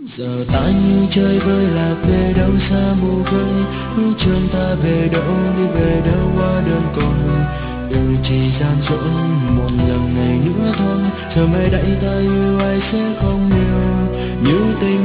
Giờ ta như chơi vơi lạc về đâu xa mù khơi, bước chân ta về đâu đi về đâu qua đơn côi. Chỉ gian dối một lần này nữa thôi, giờ mai đây ta yêu ai sẽ không yêu như tình